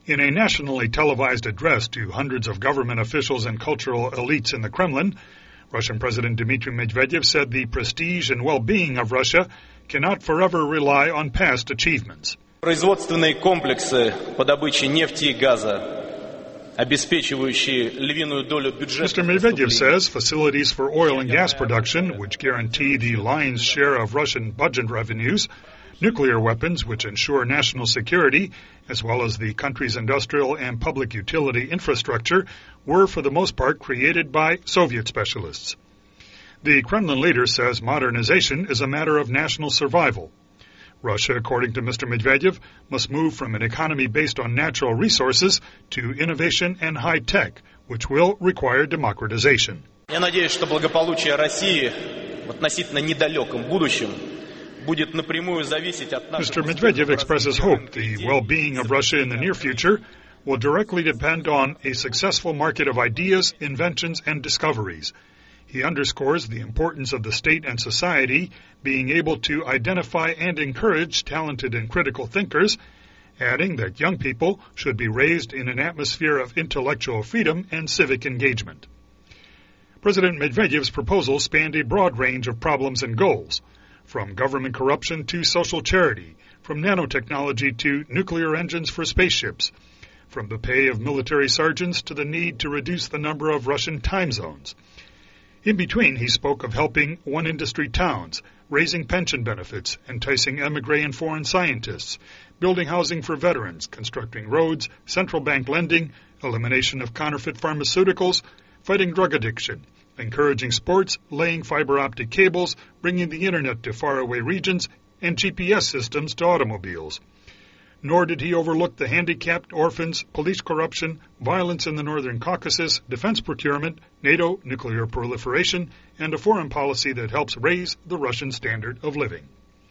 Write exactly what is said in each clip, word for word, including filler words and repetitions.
In a nationally televised address to hundreds of government officials and cultural elites in the Kremlin, Russian President Dmitry Medvedev said the prestige and well-being of Russia cannot forever rely on past achievements. Производственные комплексы по добыче нефти и газа, обеспечивающие львиную долю бюджета. Mister Medvedev says facilities for oil and gas production, which guarantee the lion's share of Russian budget revenues, nuclear weapons, which ensure national security, as well as the country's industrial and public utility infrastructure, were for the most part created by Soviet specialists. The Kremlin leader says modernization is a matter of national survival. Russia, according to Mister Medvedev, must move from an economy based on natural resources to innovation and high tech, which will require democratization. Я надеюсь, что благополучие России в относительно недалеком будущем будет напрямую зависеть от наших. Mister Medvedev expresses hope the well-being of Russia in the near future will directly depend on a successful market of ideas, inventions, and discoveries. He underscores the importance of the state and society being able to identify and encourage talented and critical thinkers, adding that young people should be raised in an atmosphere of intellectual freedom and civic engagement. President Medvedev's proposals spanned a broad range of problems and goals, from government corruption to social charity, from nanotechnology to nuclear engines for spaceships, from the pay of military sergeants to the need to reduce the number of Russian time zones. In between, he spoke of helping one-industry towns, raising pension benefits, enticing emigre and foreign scientists, building housing for veterans, constructing roads, central bank lending, elimination of counterfeit pharmaceuticals, fighting drug addiction, encouraging sports, laying fiber optic cables, bringing the internet to faraway regions, and G P S systems to automobiles. Nor did he overlook the handicapped, orphans, police corruption, violence in the Northern Caucasus, defense procurement, NATO, nuclear proliferation, and a foreign policy that helps raise the Russian standard of living.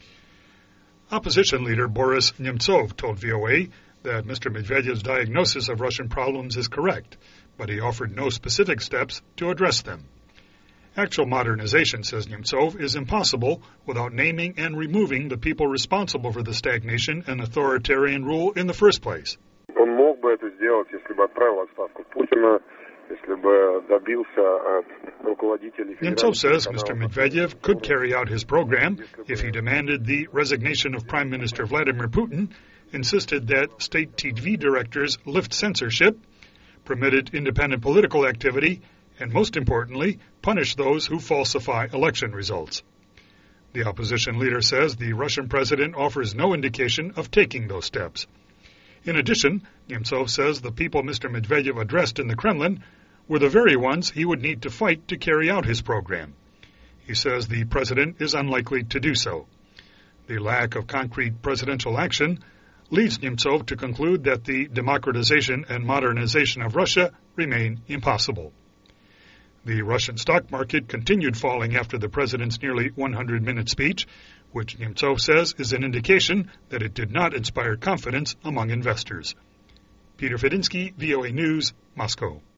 Opposition leader Boris Nemtsov told V O A that Mister Medvedev's diagnosis of Russian problems is correct, but he offered no specific steps to address them. Actual modernization, says Nemtsov, is impossible without naming and removing the people responsible for the stagnation and authoritarian rule in the first place. Он мог бы это сделать, если бы отправил отставку Путина, если бы добился от руководителей. Nemtsov says Mister Medvedev could carry out his program if he demanded the resignation of Prime Minister Vladimir Putin, insisted that state T V directors lift censorship, permitted independent political activity, and most importantly, punish those who falsify election results. The opposition leader says the Russian president offers no indication of taking those steps. In addition, Nemtsov says the people Mister Medvedev addressed in the Kremlin were the very ones he would need to fight to carry out his program. He says the president is unlikely to do so. The lack of concrete presidential action leads Nemtsov to conclude that the democratization and modernization of Russia remain impossible. The Russian stock market continued falling after the president's nearly one hundred minute speech, which Nemtsov says is an indication that it did not inspire confidence among investors. Peter Fedinsky, V O A News, Moscow.